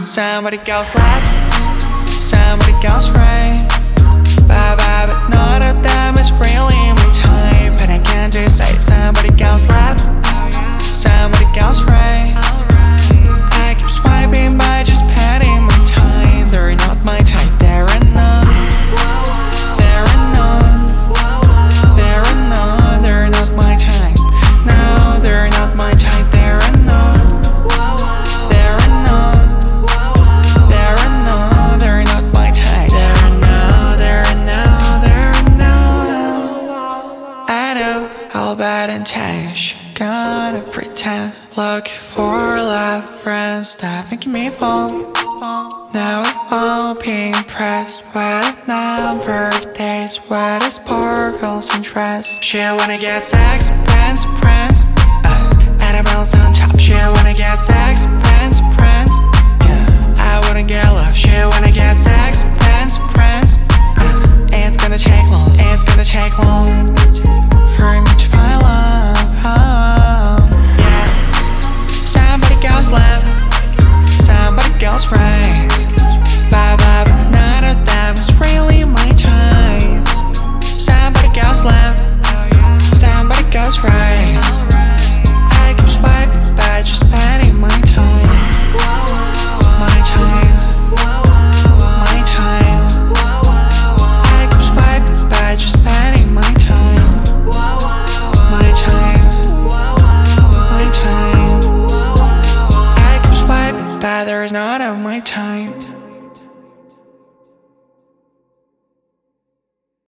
Somebody goes left, somebody goes right. Bye-bye, but none of them is really my type. And I can't decide. Somebody goes left, somebody goes right. I keep swiping by, just patting my time. They're not my type, there are none. There are none. There are none, they're not my type. No, they're not my type, there are none. There are none. There are none, they're not my type. There are no, there are no, there are no. I know all bad intention, gonna pretend. Looking for love, friends that make me fall. Now I won't be impressed with number days, with the sparkles and dress. She wanna get sex, friends, friends. Annabelle's on top. She wanna get sex, friends, friends. I wanna get love. She wanna get sex, friends, friends. It's gonna take long. It's gonna take long for me to find love. Yeah. Somebody goes left, somebody goes right. Bye-bye, but none of them is really my type. Somebody goes left, somebody goes right.